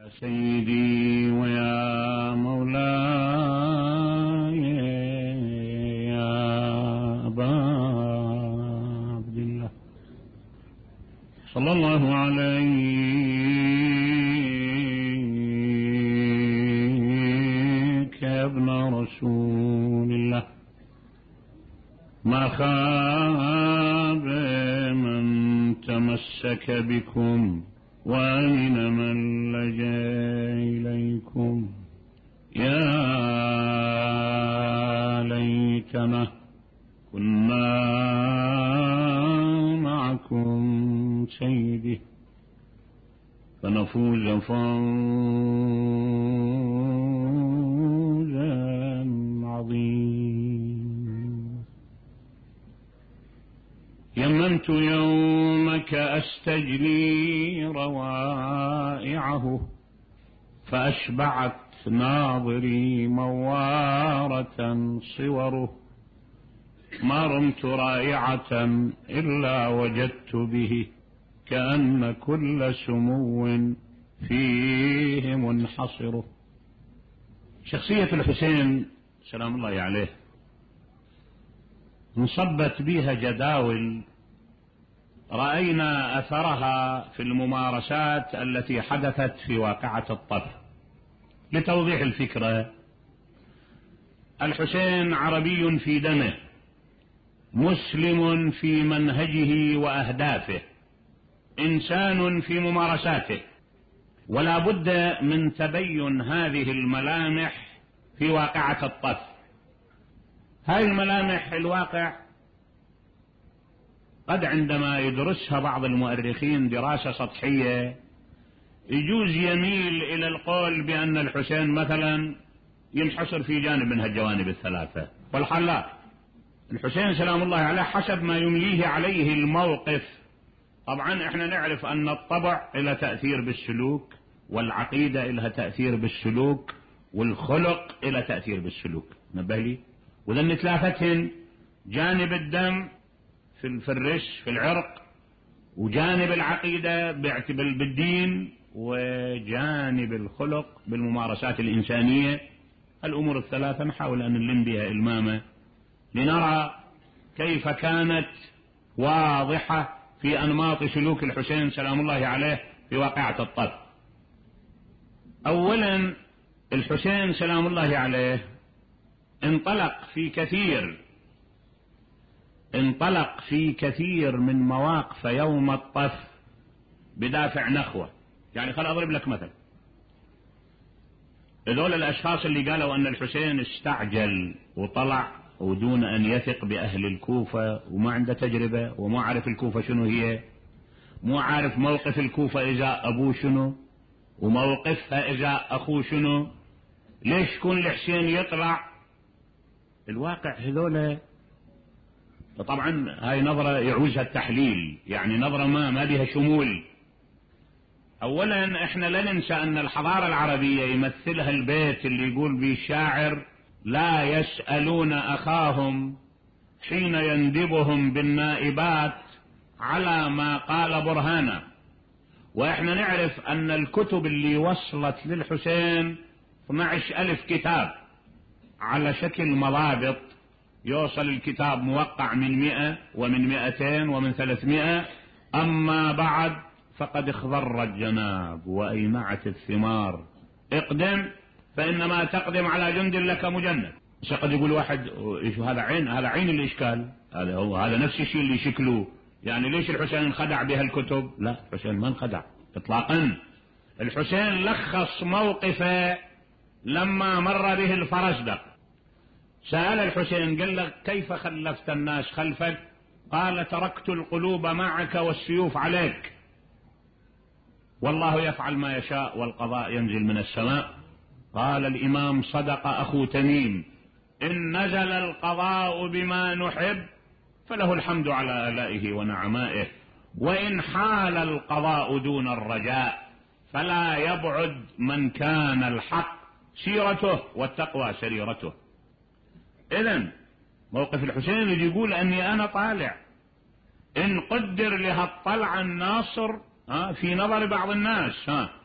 سيدي ويا مولاي يا أبا عبد الله صلى الله عليك يا ابن رسول الله. ما خاب من تمسك بكم وأمن من لجأ إليكم. يا ليتنا كنا معكم سيدي فنفوز فوزا عظيما. يمنت يومك أستجلي روائعه فأشبعت ناظري موارة صوره. ما رمت رائعة إلا وجدت به كأن كل سمو فيه منحصر. شخصية الحسين سلام الله عليه انصبت بها جداول رأينا أثرها في الممارسات التي حدثت في واقعة الطف. لتوضيح الفكرة، الحسين عربي في دمه، مسلم في منهجه وأهدافه، إنسان في ممارساته، ولا بد من تبين هذه الملامح في واقعة الطف. هذه الملامح الواقع قد عندما يدرسها بعض المؤرخين دراسة سطحية يجوز يميل إلى القول بأن الحسين مثلا ينحصر في جانب من هالجوانب الثلاثة، والحال لا. الحسين سلام الله عليه حسب ما يمليه عليه الموقف. طبعا احنا نعرف أن الطبع له تأثير بالسلوك، والعقيدة لها تأثير بالسلوك، والخلق له تأثير بالسلوك. نبه لي وذن ثلاثتهن، جانب الدم في الرش في العرق، وجانب العقيدة بالدين، وجانب الخلق بالممارسات الإنسانية. الأمور الثلاثة نحاول أن نلم بها إلمامة لنرى كيف كانت واضحة في أنماط سلوك الحسين سلام الله عليه في واقعة الطف. أولا الحسين سلام الله عليه انطلق في كثير من مواقف يوم الطف بدافع نخوة. يعني خل أضرب لك مثل، هذول الأشخاص اللي قالوا أن الحسين استعجل وطلع ودون أن يثق بأهل الكوفة وما عنده تجربة وما عارف الكوفة شنو هي، مو عارف موقف الكوفة إذا أبوه شنو وموقفها إذا أخوه شنو، ليش يكون الحسين يطلع؟ الواقع هذول طبعا هاي نظرة يعوزها التحليل، يعني نظرة ما بها شمول. أولا احنا لا ننسى أن الحضارة العربية يمثلها البيت اللي يقول به الشاعر: لا يسألون أخاهم حين يندبهم بالنائبات على ما قال برهانا. واحنا نعرف أن الكتب اللي وصلت للحسين 12,000 كتاب على شكل مضابط، يوصل الكتاب موقع من 100 ومن 200 ومن 300. أما بعد فقد اخضر الجناب وأينعت الثمار، اقدم فإنما تقدم على جند لك مجند. بس قد يقول واحد ايش هذا عين الإشكال، هذا نفس الشيء اللي شكله، يعني ليش الحسين انخدع بها الكتب؟ لا، الحسين ما انخدع اطلاقا. الحسين لخص موقفه لما مر به الفرزدق. سأل الحسين قال له: كيف خلفت الناس خلفك؟ قال: تركت القلوب معك والسيوف عليك، والله يفعل ما يشاء والقضاء ينزل من السماء. قال الإمام: صدق أخو تميم، إن نزل القضاء بما نحب فله الحمد على آلائه ونعمائه، وإن حال القضاء دون الرجاء فلا يبعد من كان الحق سيرته والتقوى سريرته. إذن موقف الحسين يقول أني أنا طالع، إن قدر لها الطلع الناصر في نظر بعض الناس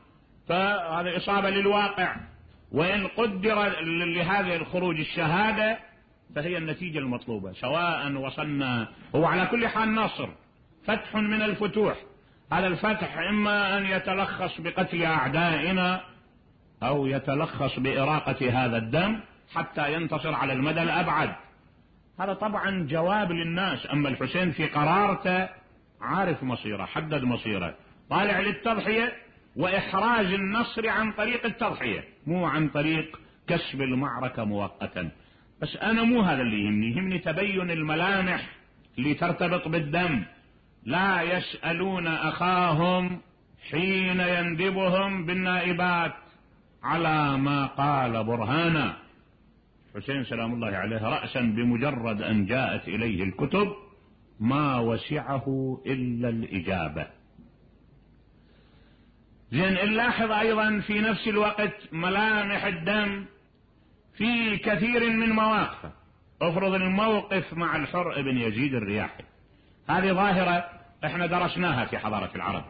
فهذه إصابة للواقع، وإن قدر لهذه الخروج الشهادة فهي النتيجة المطلوبة، سواء وصلنا. هو على كل حال نصر، فتح من الفتوح. هذا الفتح إما أن يتلخص بقتل أعدائنا أو يتلخص بإراقة هذا الدم حتى ينتصر على المدى الأبعد. هذا طبعا جواب للناس. أما الحسين في قرارته عارف مصيره، حدد مصيره، طالع للتضحية وإحراز النصر عن طريق التضحية، مو عن طريق كسب المعركة مؤقتا. بس أنا مو هذا اللي يهمني تبين الملامح اللي ترتبط بالدم. لا يسألون أخاهم حين يندبهم بالنائبات على ما قال برهانا. حسين سلام الله عليه رأسا بمجرد أن جاءت إليه الكتب ما وسعه إلا الإجابة. لأن نلاحظ أيضا في نفس الوقت ملامح الدم في كثير من مواقفه. افرض الموقف مع الحر بن يزيد الرياحي، هذه ظاهرة احنا درسناها في حضارة العرب،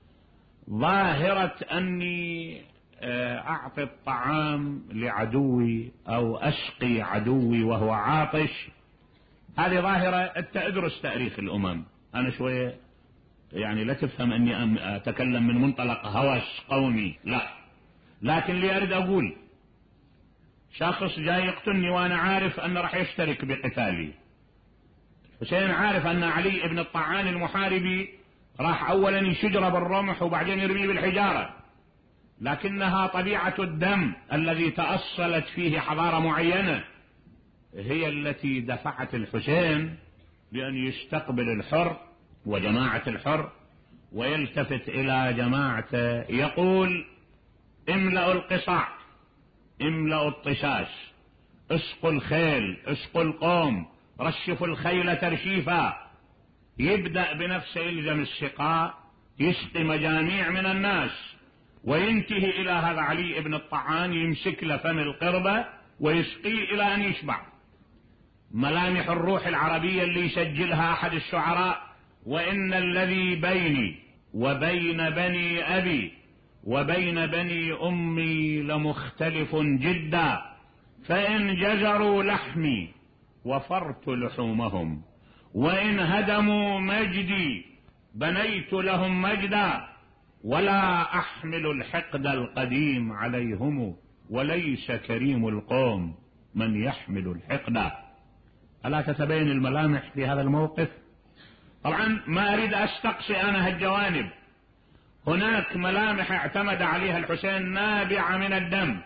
ظاهرة أني أعطي الطعام لعدوي أو أسقي عدوي وهو عاطش. هذه ظاهرة أنت ادرس تاريخ الأمم. أنا شوية يعني لا تفهم أني أتكلم من منطلق هوس قومي، لا، لكن اللي أريد أقول شخص جاي يقتلني وأنا عارف أنه راح يشترك بقتالي. حسين عارف أن علي بن الطعان المحاربي راح أولا يشجره بالرمح وبعدين يرميه بالحجارة، لكنها طبيعة الدم الذي تأصلت فيه حضارة معينة هي التي دفعت الحسين بأن يستقبل الحر وجماعة الحر ويلتفت إلى جماعته يقول: املأوا القصاع، املأوا الطشاش، اسقوا الخيل، اسقوا القوم، رشفوا الخيل ترشيفا. يبدأ بنفسه يلزم السقاء، يسقي مجاميع من الناس، وينتهي إلى هذا علي بن الطعان يمسك له فم القربة ويسقيه إلى أن يشبع. ملامح الروح العربية اللي يسجلها أحد الشعراء: وإن الذي بيني وبين بني أبي وبين بني أمي لمختلف جدا، فإن جزروا لحمي وفرت لحومهم، وإن هدموا مجدي بنيت لهم مجدا، ولا أحمل الحقد القديم عليهم، وليس كريم القوم من يحمل الحقد. ألا تتبين الملامح في هذا الموقف؟ طبعا ما أريد أستقصي أنا هالجوانب. هناك ملامح اعتمد عليها الحسين نابعة من الدم.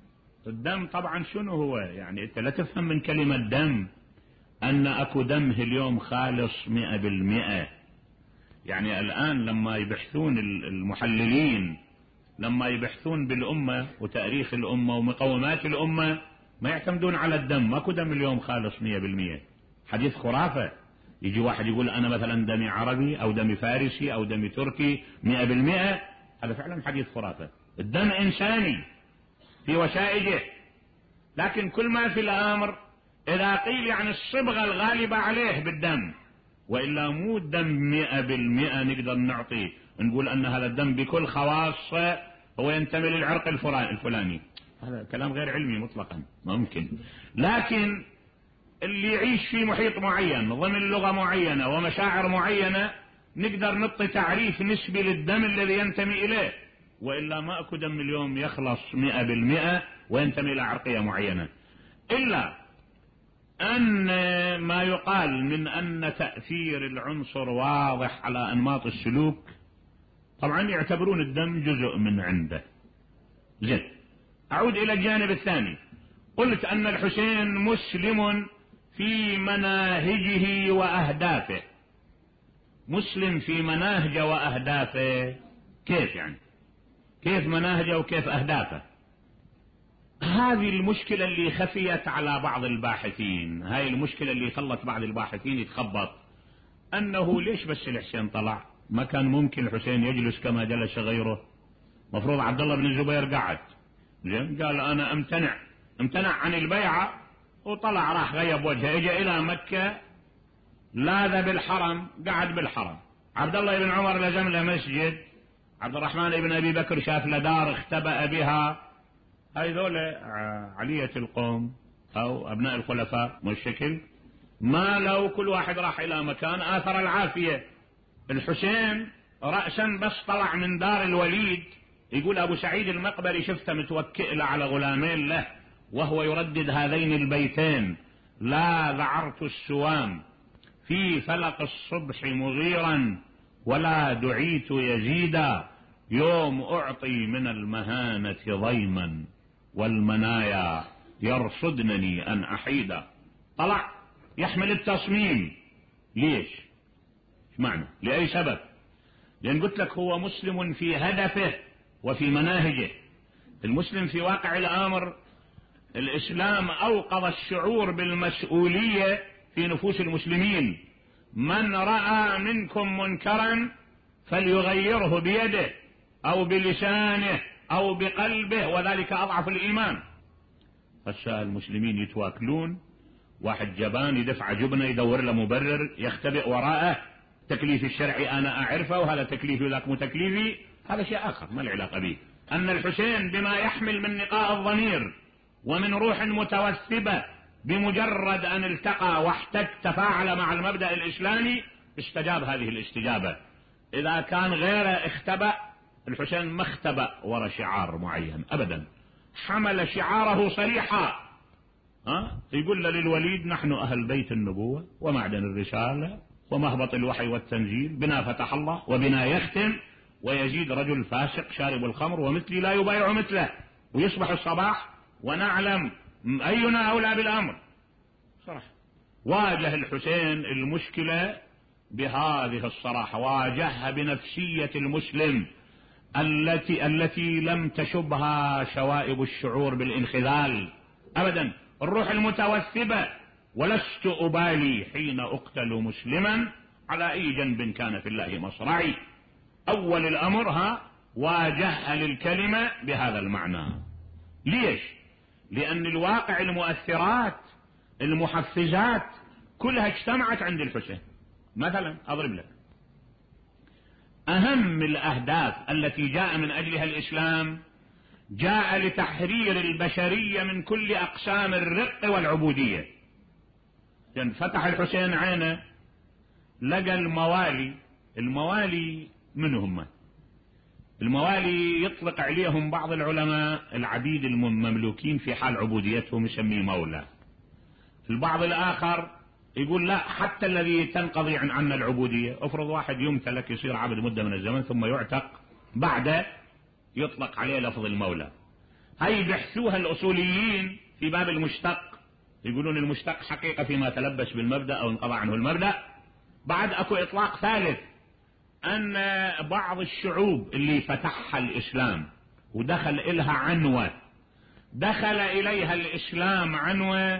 الدم طبعا شنو هو؟ يعني أنت لا تفهم من كلمة دم أن أكو دمه اليوم خالص 100%. يعني الآن لما يبحثون المحللين، لما يبحثون بالأمة وتاريخ الأمة ومقومات الأمة، ما يعتمدون على الدم. ماكو دم اليوم خالص 100%. حديث خرافة. يجي واحد يقول أنا مثلا دمي عربي أو دمي فارسي أو دمي تركي 100%، هذا فعلا حديث خرافة. الدم إنساني في وسائجه، لكن كل ما في الأمر إذا قيل يعني الصبغة الغالبة عليه بالدم، وإلا مو الدم 100% نقدر نعطيه نقول أن هذا الدم بكل خواصه هو ينتمي للعرق الفلاني. هذا كلام غير علمي مطلقا، ممكن. لكن اللي يعيش في محيط معين ضمن لغة معينة ومشاعر معينة نقدر نعطي تعريف نسبي للدم الذي ينتمي إليه، وإلا ما أكو دم اليوم يخلص 100% وينتمي إلى عرقية معينة. إلا أن ما يقال من أن تأثير العنصر واضح على أنماط السلوك، طبعا يعتبرون الدم جزء من عنده. زين، أعود إلى الجانب الثاني. قلت أن الحسين مسلم في مناهجه وأهدافه. مسلم في مناهجه وأهدافه كيف يعني؟ كيف مناهجه وكيف أهدافه؟ هذه المشكلة اللي خفيت على بعض الباحثين، هاي المشكلة اللي خلت بعض الباحثين يتخبط، أنه ليش بس الحسين طلع؟ ما كان ممكن الحسين يجلس كما جلس غيره؟ مفروض عبد الله بن الزبير قعد، قال أنا امتنع عن البيعة وطلع راح غيب وجهه، اجى إلى مكة لاذ بالحرم، قعد بالحرم. عبد الله بن عمر لزم له مسجد عبد الرحمن بن أبي بكر شاف له دار اختبأ بها. هذول علية القوم أو أبناء الخلفاء والشكل، ما لو كل واحد راح إلى مكان آثر العافية. الحسين رأسا بس طلع من دار الوليد، يقول أبو سعيد المقبري شفته متوكئ على غلامين له وهو يردد هذين البيتين: لا ذعرت السوام في فلق الصبح مغيرا ولا دعيت يزيدا، يوم أعطي من المهانة ضيما والمنايا يرصدنني أن أحيدا. طلع يحمل التصميم. ليش؟ معنى لأي سبب؟ لأن قلت لك هو مسلم في هدفه وفي مناهجه. المسلم في واقع الأمر الإسلام أوقظ الشعور بالمسؤولية في نفوس المسلمين: من رأى منكم منكرا فليغيره بيده أو بلسانه أو بقلبه وذلك أضعف الإيمان. هسه المسلمين يتواكلون، واحد جبان يدفع جبنة يدور له مبرر يختبئ وراءه. تكليف الشرعي أنا أعرفه وهذا تكليفي وذاك مو تكليفي، هذا شيء آخر ما له علاقة به. أن الحسين بما يحمل من نقاء الضمير ومن روح متوثبة بمجرد أن التقى واحتك تفاعل مع المبدأ الإسلامي استجاب هذه الاستجابة. إذا كان غيره اختبأ، الحسين ما اختبأ وراء شعار معين أبدا، حمل شعاره صريحا. يقول للوليد: نحن أهل بيت النبوة ومعدن الرسالة ومهبط الوحي والتنزيل، بنا فتح الله وبنا يختم، ويزيد رجل فاسق شارب الخمر ومثلي لا يبايع مثله، ويصبح الصباح ونعلم أينا أولى بالأمر. صراحة واجه الحسين المشكلة بهذه الصراحة، واجهها بنفسية المسلم التي لم تشبها شوائب الشعور بالانخذال أبدا، الروح المتوثبة: ولست أبالي حين أقتل مسلما على أي جنب كان في الله مصرعي. أول الأمر واجه للكلمة بهذا المعنى. ليش؟ لأن الواقع المؤثرات المحفزات كلها اجتمعت عند الحسين. مثلا أضرب لك أهم الأهداف التي جاء من أجلها الإسلام: جاء لتحرير البشرية من كل أقسام الرق والعبودية. يعني فتح الحسين عينه لقى الموالي من هم؟ الموالي يطلق عليهم بعض العلماء العبيد المملوكين في حال عبوديتهم يسميه مولى. البعض الآخر يقول لا، حتى الذي تنقضي عنا العبودية، افرض واحد يمتلك يصير عبد مدة من الزمن ثم يعتق، بعد يطلق عليه لفظ المولى. هاي بحثوها الأصوليين في باب المشتق، يقولون المشتق حقيقة فيما تلبس بالمبدأ أو انقضى عنه المبدأ. بعد أكو إطلاق ثالث، أن بعض الشعوب اللي فتحها الإسلام ودخل إلها عنوة، دخل إليها الإسلام عنوة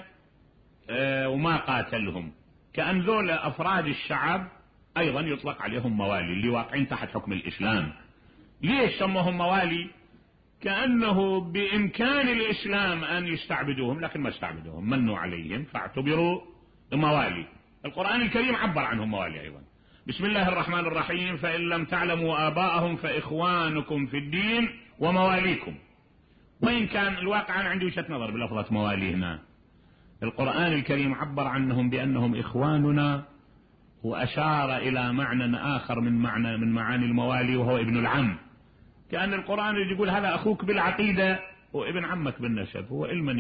وما قاتلهم، كأن ذول أفراد الشعب أيضا يطلق عليهم موالي اللي واقعين تحت حكم الإسلام. ليش سموهم موالي؟ كأنه بإمكان الإسلام أن يستعبدوهم لكن ما استعبدوهم، منوا عليهم فاعتبروا موالي. القرآن الكريم عبر عنهم موالي أيضا: بسم الله الرحمن الرحيم: فإن لم تعلموا آباءهم فإخوانكم في الدين ومواليكم. وإن كان الواقع أنا عندي وجهة نظر بلفظة موالي هنا، القرآن الكريم عبر عنهم بأنهم إخواننا، وأشار إلى معنى آخر من معاني الموالي وهو ابن العم. كأن القرآن يقول هذا أخوك بالعقيدة وابن عمك بالنسب. هو إلمن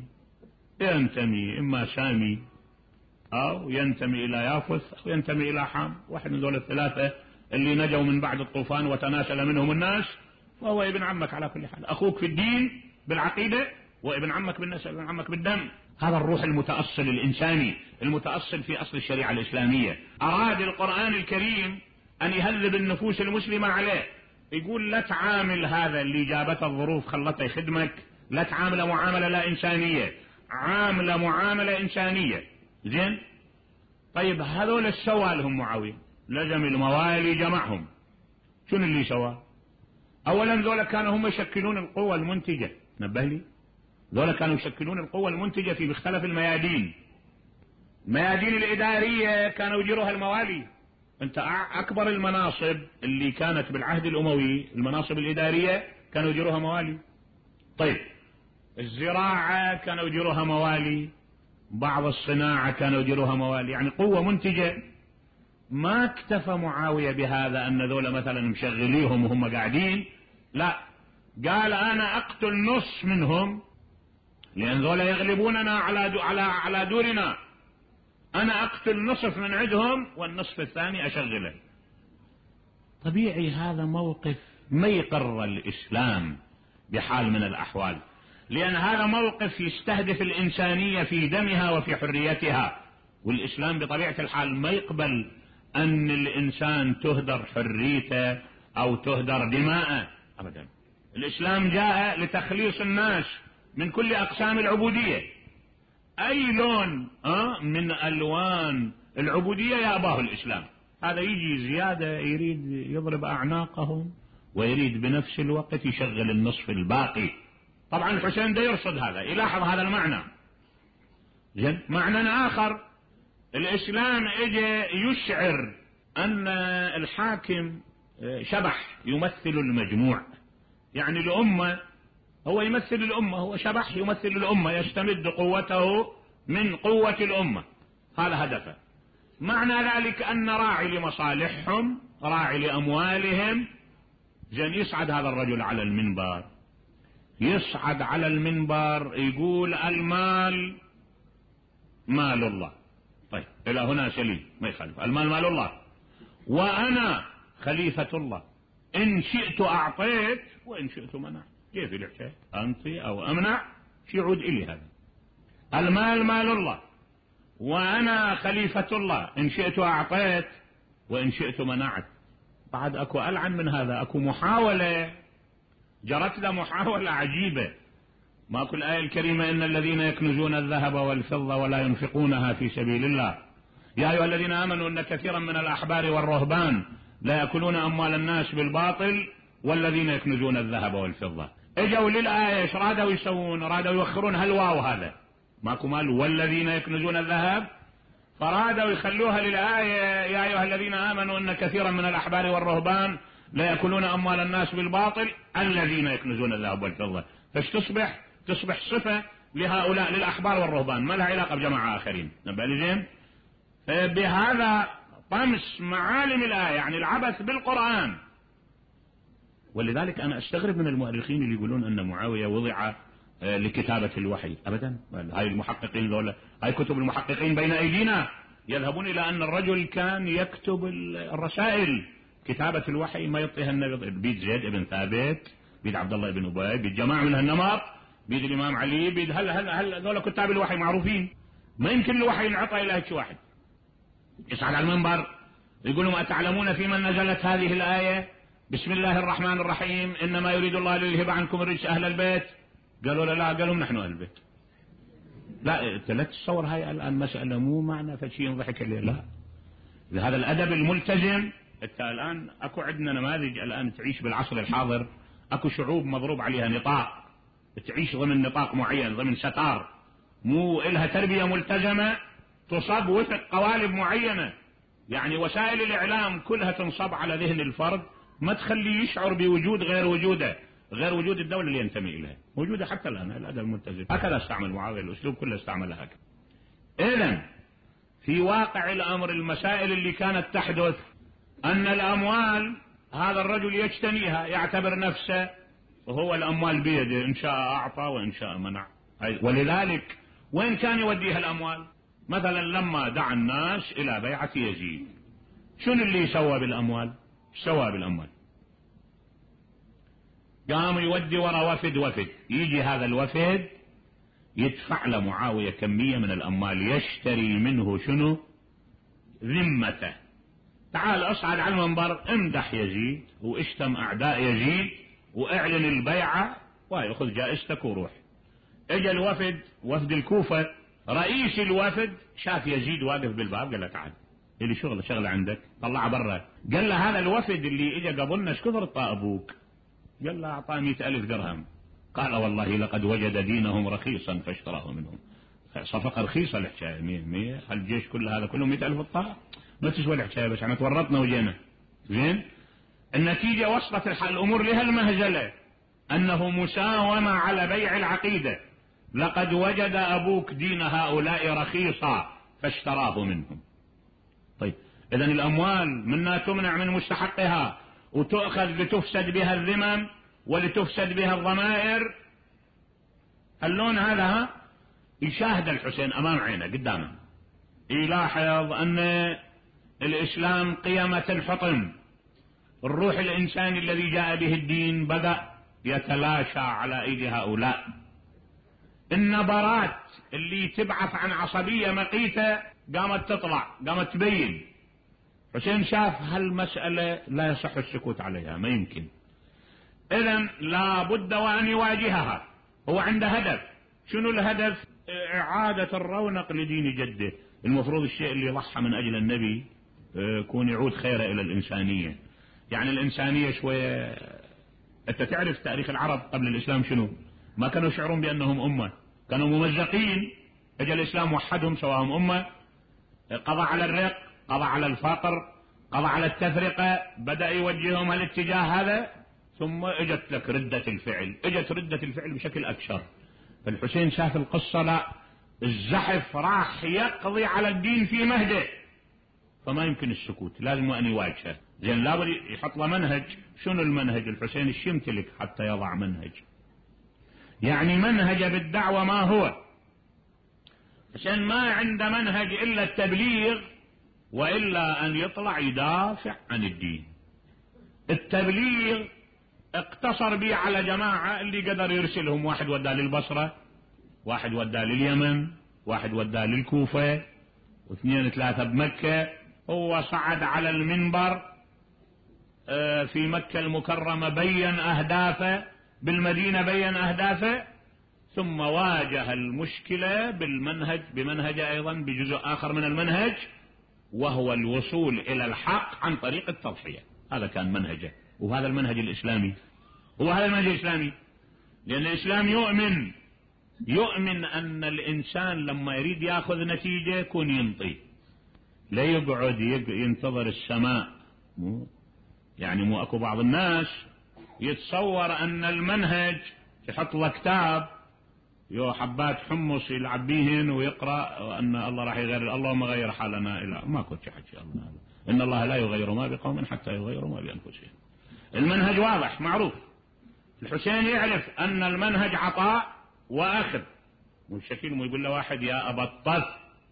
ينتمي إما سامي أو ينتمي إلى يافث أو ينتمي إلى حام، واحد من دول الثلاثة اللي نجوا من بعد الطوفان وتناسل منهم الناس، فهو ابن عمك على كل حال، أخوك في الدين بالعقيدة وابن عمك بالنسب، ابن عمك بالدم. هذا الروح المتأصل الإنساني المتأصل في أصل الشريعة الإسلامية. أراد القرآن الكريم أن يهذب النفوس المسلمة عليه، يقول لا تعامل هذا اللي جابته الظروف خلته يخدمك، لا تعامل معاملة لا إنسانية، عاملة معاملة إنسانية. زين؟ طيب هذول السوى لهم معاوية، لزم الموالي جمعهم. شنو اللي سوى؟ أولا ذولا كانوا هم يشكلون القوة المنتجة، نبه لي، ذولا كانوا يشكلون القوة المنتجة في مختلف الميادين. الميادين الإدارية كانوا يجيروها الموالي، انت اكبر المناصب اللي كانت بالعهد الاموي المناصب الادارية كانوا يديروها موالي. طيب الزراعة كانوا يديروها موالي، بعض الصناعة كانوا يديروها موالي، يعني قوة منتجة. ما اكتفى معاوية بهذا أن ذولا مثلا مشغليهم وهم قاعدين، لا، قال أنا أقتل نص منهم لأن ذولا يغلبوننا على دورنا، أنا أقتل نصف من عندهم والنصف الثاني أشغله. طبيعي هذا موقف ما يقر الإسلام بحال من الأحوال، لأن هذا موقف يستهدف الإنسانية في دمها وفي حريتها، والإسلام بطبيعة الحال ما يقبل أن الإنسان تهدر حريته أو تهدر دماءه أبدا. الإسلام جاء لتخليص الناس من كل أقسام العبودية، أي لون من ألوان العبودية يأباه الإسلام. هذا يجي زيادة يريد يضرب أعناقهم ويريد بنفس الوقت يشغل النصف الباقي. طبعا الحسين دا يرصد هذا، يلاحظ هذا المعنى. معنى آخر، الإسلام اجى يشعر أن الحاكم شبح يمثل المجموع، يعني الأمة هو يمثل الأمة، هو شبح يمثل الأمة، يستمد قوته من قوة الأمة، هذا هدفه. معنى ذلك أن راعي لمصالحهم، راعي لأموالهم. زين يصعد هذا الرجل على المنبر، يصعد على المنبر يقول المال مال الله. طيب إلى هنا سليم ما يخالف، المال مال الله وأنا خليفة الله، إن شئت أعطيت وإن شئت منعت. كيف الحكاية؟ أنطي أو أمنع شي يعود إلي هذا. المال مال الله وأنا خليفة الله، إن شئت أعطيت وإن شئت منعت. بعد أكو ألعن من هذا، أكو محاولة جرت له محاولة عجيبة. ماكو الآية الكريمة إن الذين يكنزون الذهب والفضة ولا ينفقونها في سبيل الله يا أيها الذين آمنوا إن كثيرا من الأحبار والرهبان لا يأكلون أموال الناس بالباطل والذين يكنزون الذهب والفضة. اجوا للآية ايش رادوا يسوون؟ رادوا يوخرون هالواو هذا، ماكو مال والذين يكنزون الذهب، فرادوا يخلوها للآية يا أيها الذين آمنوا إن كثيرا من الأحبار والرهبان لا يأكلون أموال الناس بالباطل الذين يكنزون الذهب والفضة. فاش تصبح صفة لهؤلاء للأحبار والرهبان، ما لها علاقة بجماعة آخرين. نبالي بهذا طمس معالم الآية، يعني العبث بالقرآن. ولذلك أنا أستغرب من المؤرخين اللي يقولون أن معاوية وضع لكتابة الوحي. أبدا، هاي المحققين ذولا، هاي كتب المحققين بين أيدينا، يذهبون إلى أن الرجل كان يكتب الرسائل. كتابة الوحي ما يعطيها النبي بيد زيد بن ثابت، بيد عبد الله بن أبي، بيد جماعة من هالنمط، بيد الإمام علي، بيد هل ذولا كتاب الوحي معروفين. ما يمكن الوحي ينعطى إلى هيك واحد يصعد على المنبر يقول لهم أتعلمون في من نزلت هذه الآية بسم الله الرحمن الرحيم إنما يريد الله ليذهب عنكم الرجس أهل البيت. قالوا لا، قالوا نحن أهل البيت. لا لا تتصور هاي الآن مسألة مو معنى فشي ينضحك الليل، لا، هذا الأدب الملتزم. حتى الآن أكو عندنا نماذج الآن تعيش بالعصر الحاضر، أكو شعوب مضروب عليها نطاق، تعيش ضمن نطاق معين، ضمن ستار، مو إلها تربية ملتزمة، تصاب وفق قوالب معينة. يعني وسائل الإعلام كلها تنصب على ذهن الفرد، ما تخليه يشعر بوجود غير وجوده، غير وجود الدولة اللي ينتمي إليها، موجودة حتى الآن الأدب الملتزم. هكذا استعمل معاوية، الأسلوب كله استعمله هكذا. إذن في واقع الأمر المسائل اللي كانت تحدث أن الأموال هذا الرجل يجتنيها، يعتبر نفسه وهو الأموال بيده، إن شاء أعطى وإن شاء منع. ولذلك وين كان يوديها الأموال؟ مثلا لما دعا الناس إلى بيعة يزيد، شنو اللي سوى بالأموال؟ سوى بالأموال قام يودي ورا وفد، يجي هذا الوفد يدفع لمعاوية كمية من الأموال، يشتري منه شنو؟ ذمته. تعال اصعد على المنبر، امدح يزيد واشتم أعداء يزيد واعلن البيعة ويأخذ جائزتك وروح. اجى الوفد، وفد الكوفة، رئيس الوفد شاف يزيد واقف بالباب، قال له تعال اللي شغله عندك، طلعه برا. قال له هذا الوفد اللي اجى قبلنا ايش كثر اعطاه ابوك؟ قال له اعطاه 100,000 درهم. قال والله لقد وجد دينهم رخيصا فاشتراه منهم. صفقة رخيصة الحكاية، 100 الجيش كله هذا كله 100,000 اعطاه. ما تسوى الحكاية، بس احنا تورطنا وجينا. زين، النتيجة وصلت الأمور لها المهزلة أنه مساومة على بيع العقيدة. لقد وجد أبوك دين هؤلاء رخيصا فاشتراه منهم. طيب إذن الأموال منا تمنع من مستحقها وتؤخذ لتفسد بها الذمم ولتفسد بها الضمائر. اللون هذا يشاهد الحسين أمام عينه قدامه، يلاحظ أن الإسلام قيمة حطم. الروح الإنساني الذي جاء به الدين بدأ يتلاشى على أيدي هؤلاء. النبرات اللي تبعث عن عصبية مقيتة قامت تطلع، قامت تبين. حسين شاف هالمسألة لا يصح السكوت عليها، ما يمكن. إذن لا بد وأن يواجهها. هو عنده هدف. شنو الهدف؟ إعادة الرونق لدين جده. المفروض الشيء اللي ضحى من أجل النبي يكون يعود خيره إلى الإنسانية. يعني الإنسانية شوية. أنت تعرف تاريخ العرب قبل الإسلام شنو؟ ما كانوا يشعرون بأنهم أمة، كانوا ممزقين. اجى الإسلام وحدهم سواهم أمة، قضى على الرق، قضى على الفقر، قضى على التفرقة، بدأ يوجههم الاتجاه هذا. ثم اجت لك ردة الفعل، اجت ردة الفعل بشكل أكثر. فالحسين شاف القصة، لا، الزحف راح يقضي على الدين في مهده، فما يمكن السكوت، لازم أن يواجهه. زين، لابد يحط له منهج. شنو المنهج؟ الحسين ايش يمتلك حتى يضع منهج؟ يعني منهج بالدعوة ما هو؟ عشان ما عنده منهج إلا التبليغ، وإلا أن يطلع يدافع عن الدين. التبليغ اقتصر به على جماعة اللي قدر يرسلهم، واحد وداه للبصرة، واحد وداه لليمن، واحد وداه للكوفة، واثنين ثلاثة بمكة. هو صعد على المنبر في مكة المكرمة بين أهدافه، بالمدينة بين أهدافه، ثم واجه المشكلة بمنهج أيضا بجزء آخر من المنهج، وهو الوصول إلى الحق عن طريق التضحية. هذا كان منهجه، وهذا المنهج الإسلامي. وهذا المنهج الإسلامي، لأن الإسلام يؤمن أن الإنسان لما يريد يأخذ نتيجة يكون ينطي، لا يقعد ينتظر السماء. يعني مو أكو بعض الناس يتصور أن المنهج يحط له كتاب حبات حمص يلعب بيهن ويقرأ أن الله راح يغير، اللهم غير حالنا إلى ما كنت حكي الله، إن الله لا يغير ما بقوم حتى يغيروا ما بأنفسهم. المنهج واضح معروف. الحسين يعرف أن المنهج عطاء وأخذ. والشكيل يقول له واحد: يا أبا الطف،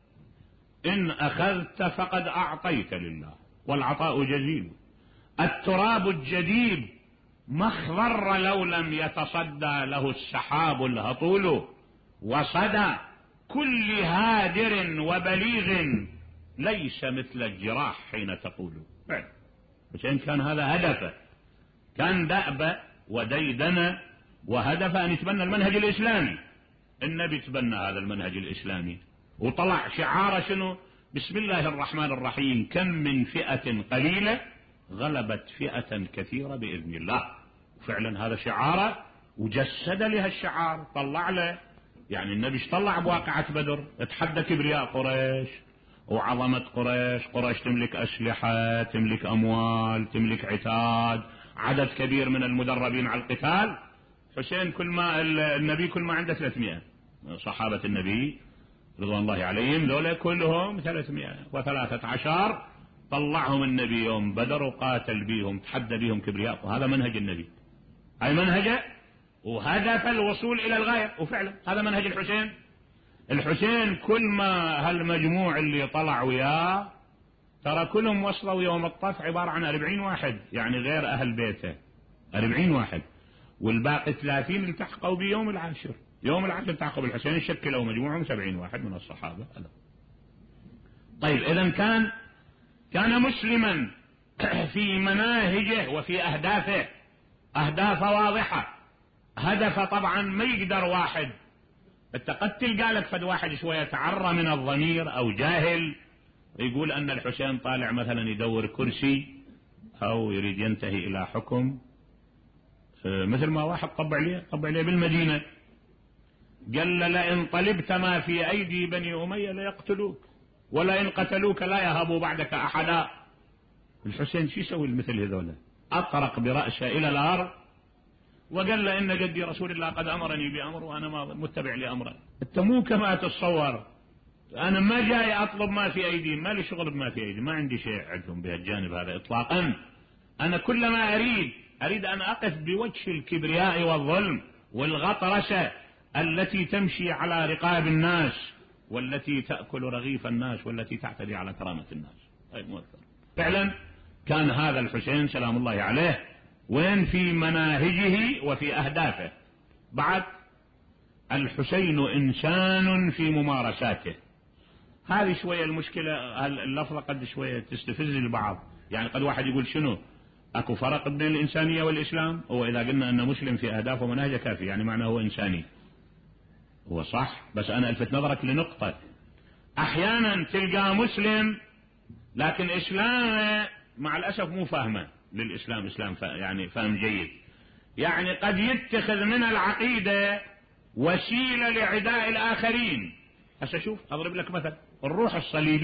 إن أخذت فقد أعطيت لله، والعطاء جزيل. التراب الجديد ما اخضر لو لم يتصدى له السحاب الهطول، وصدى كل هادر وبليغ ليس مثل الجراح حين تقول. عشان كان هذا هدفه، كان دأب وديدن وهدف أن يتبنى المنهج الإسلامي. النبي تبنى هذا المنهج الإسلامي وطلع شعار شنو؟ بسم الله الرحمن الرحيم، كم من فئة قليلة غلبت فئة كثيرة بإذن الله. وفعلا هذا شعاره، وجسد لها الشعار، طلع له. يعني النبي طلع بواقعة بدر، اتحدى كبرياء قريش وعظمة قريش. قريش تملك أسلحة، تملك أموال، تملك عتاد، عدد كبير من المدربين على القتال. حسين النبي كل ما عنده 300 صحابة النبي رضوان الله عليهم، ذولا كلهم 313 طلعهم النبي يوم بدر وقاتل بيهم، تحدى بيهم كبرياء. وهذا منهج النبي، هاي منهجه وهدف الوصول إلى الغاية. وفعلا هذا منهج الحسين كل ما هالمجموع اللي طلع وياه ترى كلهم وصلوا يوم الطف عبارة عن 40 واحد، يعني غير أهل بيته 40 واحد، والباقي 30 التحقوا بيوم العاشر. يوم العاشر التحقوا بالحسين، شكلوا مجموعهم 70 واحد من الصحابة. طيب إذن كان مسلما في مناهجه وفي أهدافه، أهدافه واضحة. هدف طبعا ما يقدر واحد التقتل قالك فد واحد شوية تعرى من الضمير أو جاهل يقول أن الحسين طالع مثلا يدور كرسي أو يريد ينتهي إلى حكم، مثل ما واحد طبع ليه بالمدينة قال له: لئن طلبت ما في أيدي بني أمية ليقتلوك. ولئن قتلوك لا يهبوا بعدك أحدا. الحسين شو يسوي مثل هذولا؟ أطرق برأسه إلى الأرض وقال له إن جدي رسول الله قد أمرني بأمر وأنا متبع لأمره. أنت مو كما تتصور، أنا ما جاي أطلب ما في أيديهم، ما لي شغل بما في أيديهم، ما عندي شيء عندهم بهالجانب هذا إطلاقا. أنا كل ما أريد أن أقف بوجه الكبرياء والظلم والغطرسة التي تمشي على رقاب الناس والتي تأكل رغيف الناس والتي تعتدي على كرامة الناس. طيب مؤثر. فعلا كان هذا الحسين سلام الله عليه وين في مناهجه وفي أهدافه. بعد الحسين إنسان في ممارساته. هذه شوية المشكلة، اللفظة قد شوية تستفز البعض. يعني قد واحد يقول شنو أكو فرق بين الإنسانية والإسلام؟ هو إذا قلنا أنه مسلم في أهدافه ومناهجه كافي، يعني معناه هو إنساني. هو صح، بس أنا ألفت نظرك لنقطة. أحيانا تلقى مسلم لكن إسلامه مع الأسف مو فاهمه للإسلام إسلام يعني فهم جيد. يعني قد يتخذ من العقيدة وسيلة لعداء الآخرين. هسه شوف أضرب لك مثل، الروح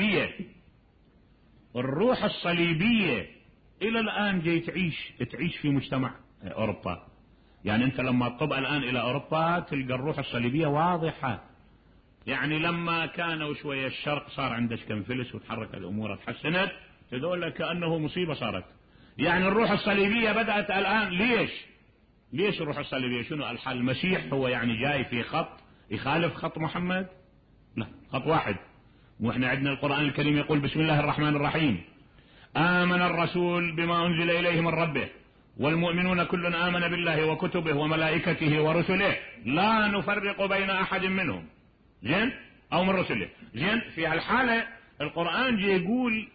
الصليبية إلى الآن جاي تعيش في مجتمع أوروبا. يعني أنت لما تطب الآن إلى أوروبا تلقى الروح الصليبية واضحة. يعني لما كانوا شوية الشرق صار عنده كم فلس وتحرك الأمور تحسنت، تدول كأنه مصيبة صارت. يعني الروح الصليبية بدأت الآن. ليش الروح الصليبية؟ شنو الحل؟ المسيح هو يعني جاي في خط يخالف خط محمد؟ لا، خط واحد. وإحنا عندنا القرآن الكريم يقول بسم الله الرحمن الرحيم آمن الرسول بما أنزل إليه من ربه والمؤمنون كل آمن بالله وكتبه وملائكته ورسله لا نفرق بين أحد منهم زين أو من رسله زين. في هالحالة القرآن جي يقول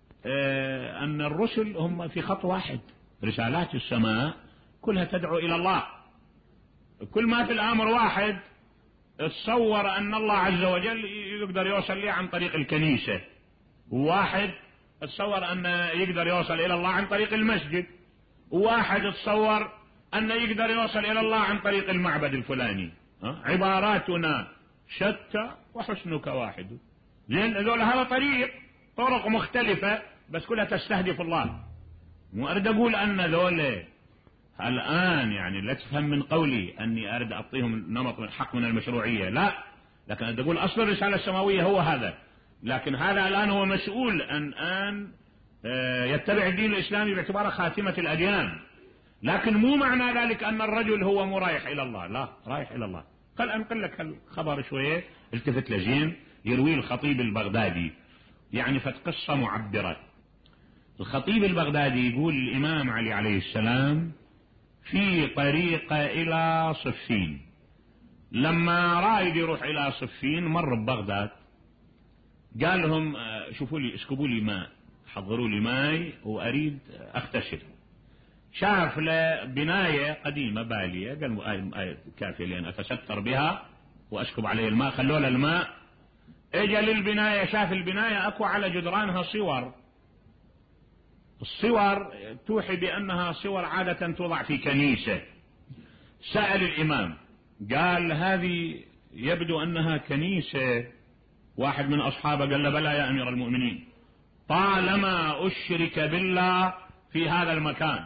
أن الرسل هم في خط واحد. رسالات السماء كلها تدعو إلى الله، كل ما في الأمر واحد. تصور أن الله عز وجل يقدر يوصل لي عن طريق الكنيسة، وواحد تصور أن يقدر يوصل إلى الله عن طريق المسجد، وواحد تصور أن يقدر يوصل إلى الله عن طريق المعبد الفلاني. عباراتنا شتى وحسنك واحد. زين هذول هذا طرق مختلفة بس كلها تستهدف الله. مو أريد أقول أن ذولا الآن يعني لا تفهم من قولي أني أريد أعطيهم نمط من حق من المشروعية، لا، لكن أريد أقول أصل الرسالة السماوية هو هذا. لكن هذا الآن هو مسؤول أن يتبع الدين الإسلامي باعتباره خاتمة الأديان. لكن مو معنى ذلك أن الرجل هو مو رايح إلى الله، لا، رايح إلى الله. قال أنقل لك الخبر شوية التفت لزين يروي الخطيب البغدادي، يعني قصة معبرة. الخطيب البغدادي يقول الإمام علي عليه السلام في طريقة إلى صفين، لما رايد يروح إلى صفين مر ببغداد، قال لهم شوفوا لي اسكبوا لي ماء، حضروا لي ماء وأريد أغتسل. شاف له بناية قديمة بالية، قال كافية لأن أتستر بها وأسكب عليه الماء. خلوا له الماء، اجى للبناية، شاف البناية أكو على جدرانها صور. الصور توحي بأنها صور عادة توضع في كنيسة. سأل الإمام قال هذه يبدو أنها كنيسة. واحد من أصحابه قال له بلى يا أمير المؤمنين، طالما أشرك بالله في هذا المكان.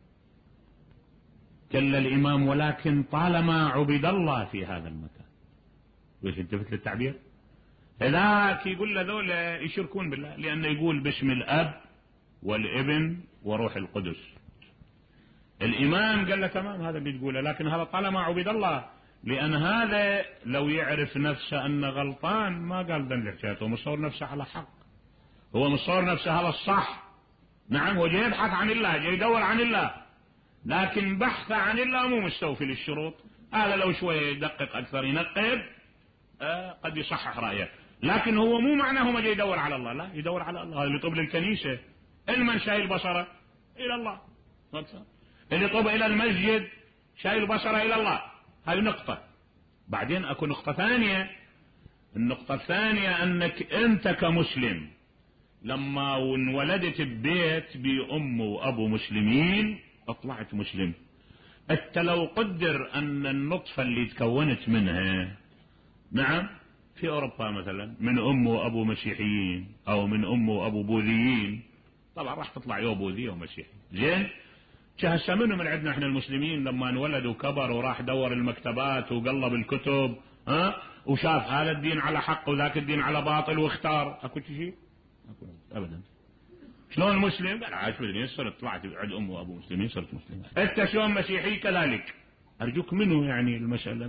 قال الإمام ولكن طالما عبد الله في هذا المكان. ويش التفت للتعبير؟ ذاك يقول له ذول يشركون بالله لأنه يقول باسم الأب والابن وروح القدس. الإمام قال له تمام هذا اللي تقوله، لكن هذا طالما عبد الله، لأن هذا لو يعرف نفسه أنه غلطان ما قال ذنب حكايته، مصور نفسه على حق، هو مصور نفسه هذا الصح. نعم هو جاي يبحث عن الله، جاي يدور عن الله، لكن بحث عن الله مو مستوفي للشروط. هذا لو شوية يدقق أكثر ينقب قد يصحح رأيه، لكن هو مو معناه ما جاي يدور على الله، لا، يدور على الله. اللي طب للكنيسة المن شايل بصره إلى الله، اللي طب إلى المسجد شايل بصره إلى الله. هاي نقطة. بعدين أكو نقطة ثانية. النقطة الثانية أنك أنت كمسلم لما انولدت ببيت بأم وأبو مسلمين اطلعت مسلم. انت لو قدر أن النطفة اللي تكونت منها نعم في أوروبا مثلا من أم وأبو مسيحيين أو من أم وأبو بوذيين، طبعا راح تطلع يو بوذي يو مسيحي. زين، هسه منهم من عندنا احنا المسلمين لما انولد وكبر وراح دور المكتبات وقلب الكتب وشاف هذا الدين على حق وذاك الدين على باطل واختار؟ اكو شيء؟ اكو ابدا. شلون المسلم؟ قال عايش بدني صرت طلعت عند ام وابو مسلمين صرت مسلم. انت شلون مسيحي كذلك؟ ارجوك منو يعني المسألة؟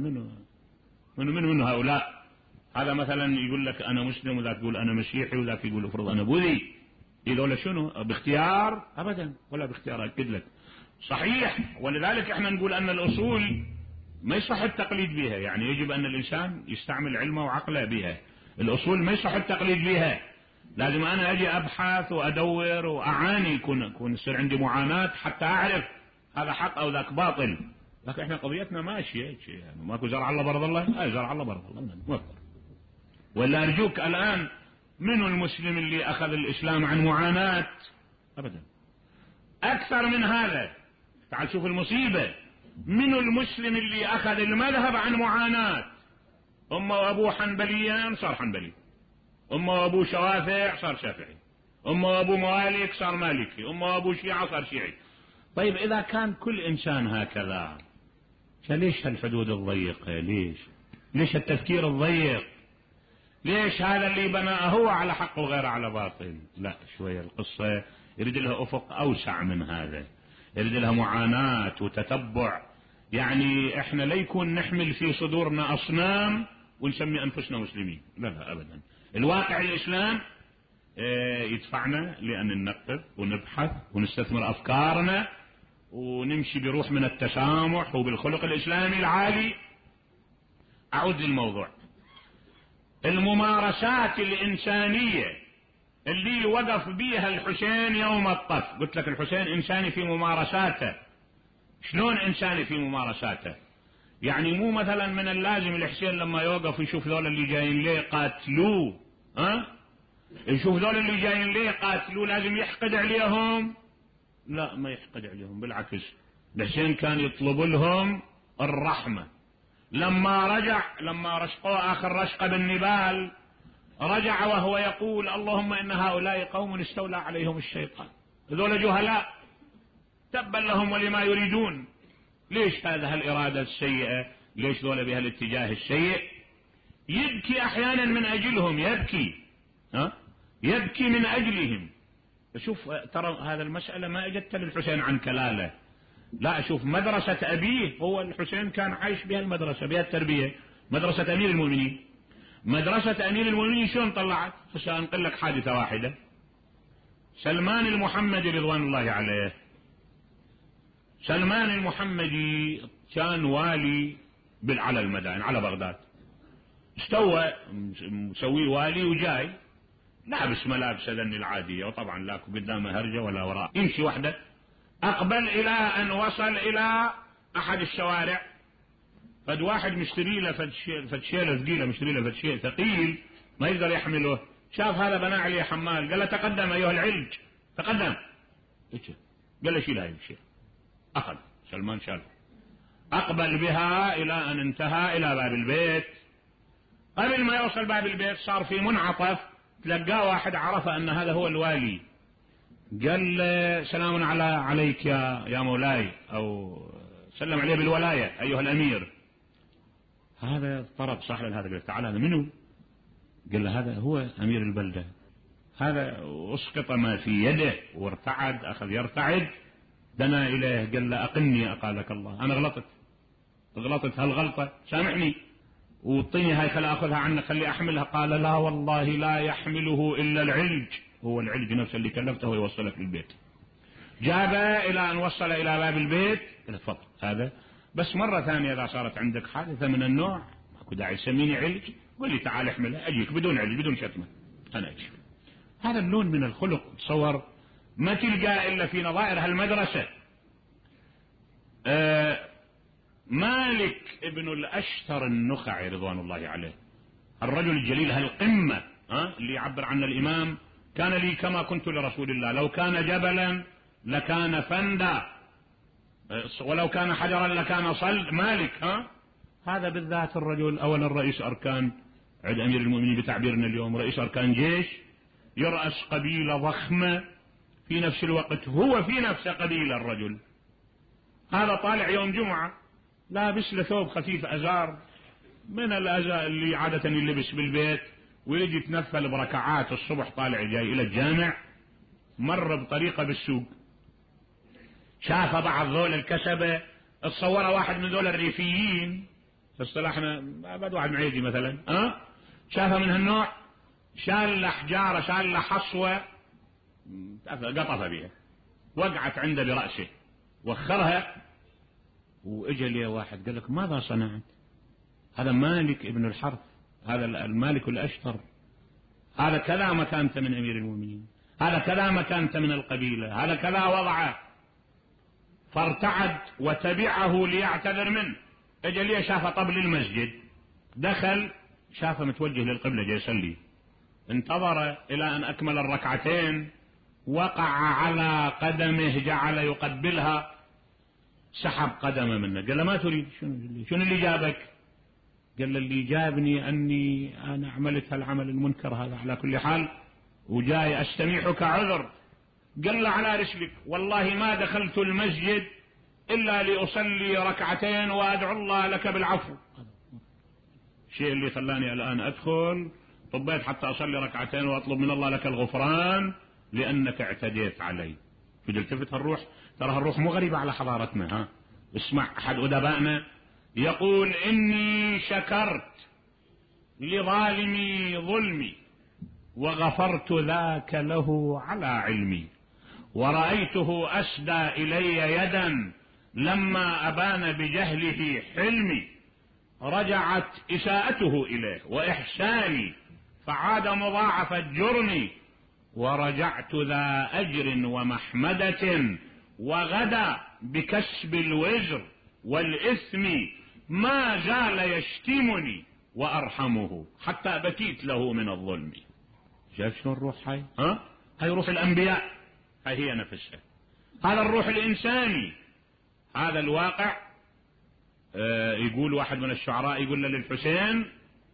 منو هؤلاء؟ هذا مثلا يقول لك انا مسلم وذاك يقول انا مسيحي وذاك يقول افرض انا بوذي. هذول شنو؟ باختيار؟ ابدا ولا باختيار. اكد لك صحيح. ولذلك احنا نقول ان الاصول ما يصح التقليد بها، يعني يجب ان الانسان يستعمل علمه وعقله بها. الاصول ما يصح التقليد بها، لازم انا اجي ابحث وادور واعاني، يكون يصير عندي معاناة حتى اعرف هذا حق او ذاك باطل. لكن احنا قضيتنا ماشيه يعني ماكو زرع الله برض الله، زرع الله برض الله ما أقدر. ولا ارجوك الان منو المسلم اللي اخذ الاسلام عن معاناة؟ ابدا. اكثر من هذا، تعال شوف المصيبة، منو المسلم اللي اخذ المذهب عن معاناة؟ امه وابوه حنبليان صار حنبلي، امه وابوه شوافع صار شافعي، امه وابوه مالك صار مالكي، امه وابوه شيعة صار شيعي. طيب اذا كان كل انسان هكذا، ليش هالحدود الضيقة؟ ليش التفكير الضيق؟ ليش هذا اللي بناه هو على حق وغيره على باطل؟ لا، شوية القصة يريد لها افق اوسع من هذا، يريد لها معاناة وتتبع. يعني احنا لا يكون نحمل في صدورنا اصنام ونسمي انفسنا مسلمين، لا ابدا. الواقع الاسلام يدفعنا لان ننقب ونبحث ونستثمر افكارنا ونمشي بروح من التسامح وبالخلق الاسلامي العالي. اعود للموضوع، الممارسات الانسانية اللي وقف بيها الحسين يوم الطف. قلت لك الحسين انساني في ممارساته. شلون انساني في ممارساته؟ يعني مو مثلا من اللازم الحسين لما يوقف يشوف ذول اللي جايين ليه قاتلوه، يشوف ذول اللي جايين ليه قاتلوه لازم يحقد عليهم؟ لا، ما يحقد عليهم، بالعكس الحسين كان يطلب لهم الرحمة. لما رشقوا اخر رشقة بالنبال رجع وهو يقول اللهم ان هؤلاء قوم استولى عليهم الشيطان، هذول جهلاء تبا لهم ولما يريدون. ليش هذا الارادة السيئة؟ ليش ذول بها الاتجاه السيء؟ يبكي احيانا من اجلهم، يبكي من اجلهم. شوف ترى هذا المسألة ما اجت للحسين عن كلالة، لا، اشوف مدرسة ابيه. هو الحسين كان عايش بها المدرسة، بها التربية، مدرسة امير المؤمنين. مدرسة امير المؤمنين شلون طلعت؟ سأنقل لك حادثة واحدة. سلمان المحمدي رضوان الله عليه، سلمان المحمدي كان والي على المدائن، على بغداد. استوى مسوي والي وجاي لابس ملابس ذني العادية، وطبعا لا قدامه هرجة ولا وراء، يمشي وحده. اقبل الى ان وصل الى احد الشوارع، فد واحد مشتري له فد شيله ثقيله، مشتري له فد شيء ثقيل ما يقدر يحمله. شاف هذا بنى عليه حمال، قال له تقدم ايها العلج، تقدم. قال له شيل هاي الشيء. اخذ سلمان شاله، اقبل بها الى ان انتهى الى باب البيت. قبل ما يوصل باب البيت صار في منعطف، تلقاه واحد عرف ان هذا هو الوالي، قال له سلام عليك يا مولاي، او سلم عليه بالولاية ايها الامير. هذا طرب صاحب هذا، قال تعال هذا منو؟ قال له هذا هو امير البلدة. هذا اسقط ما في يده وارتعد، اخذ يرتعد، دنا اليه قال له اقلني اقالك الله، انا غلطت هالغلطة، سامحني وطيني هاي خلي اخذها عنك، خلي احملها. قال لا والله لا يحمله الا العلج، هو العلج نفسه اللي كلفته يوصلك للبيت. جابه الى ان وصل الى باب البيت، قال تفضل هذا، بس مرة ثانية اذا صارت عندك حادثة من النوع ماكو داعي تسميني علج، قول لي تعال احملها، اجيك بدون علج بدون شتمة، انا اجيك. هذا اللون من الخلق تصور ما تلقى الا في نظائر هالمدرسة. مالك ابن الاشتر النخعي رضوان الله عليه، الرجل الجليل هالقمة، اللي يعبر عنه الامام كان لي كما كنت لرسول الله، لو كان جبلا لكان فندا، ولو كان حجرا لكان صلد. مالك هذا بالذات الرجل اولا رئيس اركان عند أمير المؤمنين بتعبيرنا اليوم رئيس أركان جيش يرأس قبيلة ضخمة، في نفس الوقت هو في نفس قبيلة الرجل. هذا طالع يوم جمعة لابس له ثوب خفيف أزار من الأزار اللي عادة يلبس بالبيت، ويجي يتنفل بركعات الصبح طالع جاي إلى الجامع. مر بطريقة بالسوق، شاف بعض ذول الكسبة، اتصور واحد من ذول الريفيين، في اصطلاحنا بعد واحد معيدي مثلا، شافه من هالنوع، شال له حجارة، شال له حصوة، قطف بها، وقعت عنده برأسه، وخرها، واجى لي واحد قال لك ماذا صنعت؟ هذا مالك ابن الحرث، هذا المالك الأشتر، هذا كذا مكانته من أمير المؤمنين، هذا كذا مكانته من القبيلة، هذا كذا وضعه. فارتعد وتبعه ليعتذر منه. اجى لي شافه طبل المسجد، دخل شافه متوجه للقبلة جاي يصلي، انتظر إلى أن أكمل الركعتين، وقع على قدمه جعل يقبلها، سحب قدمه منه، قال له ما تريد؟ شنو اللي جابك؟ قال له اللي جابني أني أنا عملت هالعمل المنكر هذا على كل حال، وجاي أستميحك عذر. قال له على رسلك، والله ما دخلت المسجد إلا لأصلي ركعتين وأدعو الله لك بالعفو. الشيء اللي خلاني الآن أدخل طبيت حتى أصلي ركعتين وأطلب من الله لك الغفران لأنك اعتديت علي. فدلتفت الروح، ترى الروح مو غريبة على حضارتنا. اسمع أحد أدبائنا يقول إني شكرت لظالمي ظلمي وغفرت ذاك له على علمي، ورأيته أسدى إلي يدا لما أبان بجهله حلمي، رجعت إساءته إليه وإحساني فعاد مضاعفة جرمي، ورجعت ذا أجر ومحمدة وغدا بكسب الوزر والإثم، ما زال يشتمني وأرحمه حتى بكيت له من الظلم. شايف شلون الروح هاي؟ هاي روح الأنبياء، هاي هي نفسها، هذا الروح الإنساني، هذا الواقع. يقول واحد من الشعراء يقول للحسين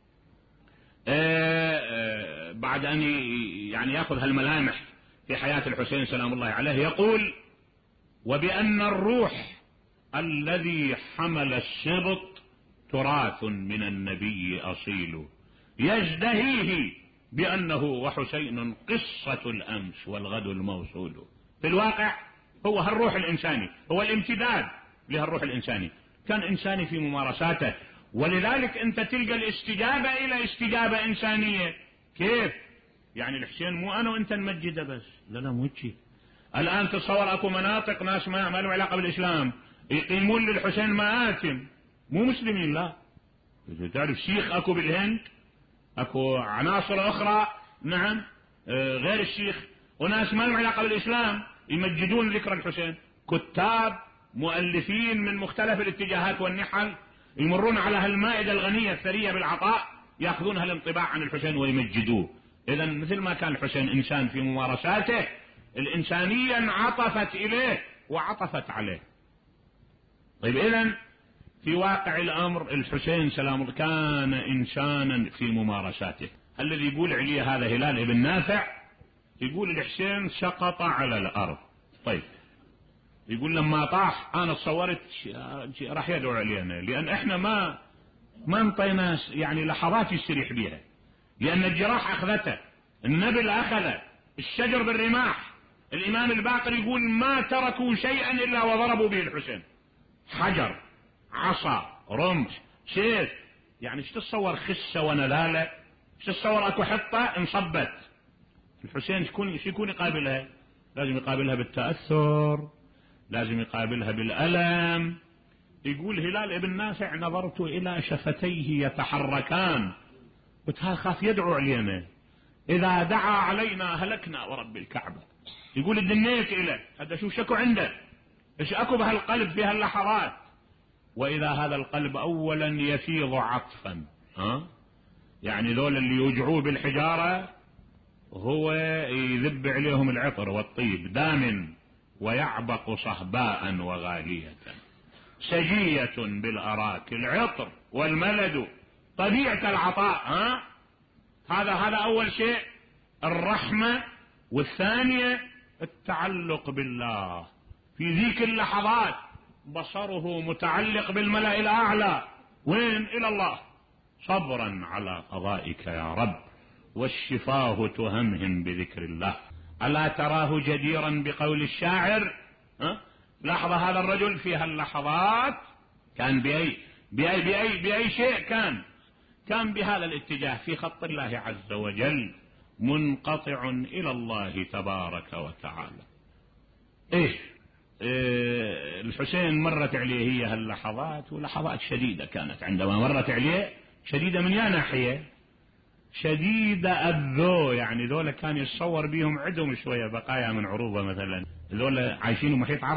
بعد أن يعني يأخذ هالملامح في حياة الحسين سلام الله عليه، يقول وبأن الروح الذي حمل السبط تراث من النبي أصيل، يزدهيه بأنه وحسين قصة الأمس والغد الموصول. في الواقع هو هالروح الإنساني، هو الامتداد لهالروح الإنساني، كان إنساني في ممارساته، ولذلك أنت تلقى الاستجابة إلى استجابة إنسانية. كيف؟ يعني الحسين مو أنا وأنت نمجده بس، لا مو هيك. الآن تصور أكو مناطق ناس ما له علاقة بالإسلام يقيمون للحسين مآتم، مو مسلمين، لا. تعرف شيخ أكو بالهند، أكو عناصر أخرى نعم غير الشيخ، وناس ما له علاقة بالإسلام يمجدون ذكر الحسين، كتاب مؤلفين من مختلف الاتجاهات والنحل يمرون على هالمائدة الغنية الثرية بالعطاء، يأخذون هالانطباع عن الحسين ويمجدوه. إذا مثل ما كان الحسين إنسان في ممارساته، الإنسانية انعطفت إليه وعطفت عليه. طيب إذن في واقع الأمر الحسين سلام الله كان إنسانا في ممارساته. الذي يقول عليه هذا هلال بن نافع، يقول الحسين سقط على الأرض. طيب يقول لما طاح أنا تصورت راح يدعو علينا، لأن إحنا ما انطينا يعني لحظات يستريح بها، لأن الجراح أخذته، النبل أخذه، الشجر بالرماح. الإمام الباقر يقول ما تركوا شيئا إلا وضربوا به الحسين، حجر، عصا، رمح، سيف. يعني ايش تتصور خسة ونلالة؟ ايش تتصور اكو حطة انصبت؟ الحسين يكون يقابلها؟ لازم يقابلها بالتأثر، لازم يقابلها بالألم. يقول هلال ابن نافع نظرت إلى شفتيه يتحركان، قلت خاف يدعو علينا، إذا دعا علينا هلكنا ورب الكعبة. يقول الدنيت إليه، هذا شو شكو عنده، ايش اكو بهالقلب في هاللحظات. وإذا هذا القلب أولا يفيض عطفا، يعني ذول اللي يوجعوه بالحجارة هو يذب عليهم العطر والطيب دام ويعبق صهباء وغالية، سجية بالأراك العطر والملد، طبيعة العطاء. هذا أول شيء الرحمة، والثانية التعلق بالله. في ذيك اللحظات بصره متعلق بالملأ الأعلى، وين؟ إلى الله، صبرا على قضائك يا رب، والشفاه تهمهم بذكر الله. ألا تراه جديرا بقول الشاعر؟ لحظة، هذا الرجل في هاللحظات كان بأي شيء كان بهذا الاتجاه في خط الله عز وجل، منقطع إلى الله تبارك وتعالى. الحسين مرت عليه هي هاللحظات، ولحظات شديدة كانت عندما مرت عليه، شديدة من يا ناحية، شديدة الذو، يعني ذولا كان يتصور بيهم عندهم شوية بقايا من عروبة مثلا، ذولا عايشين محيط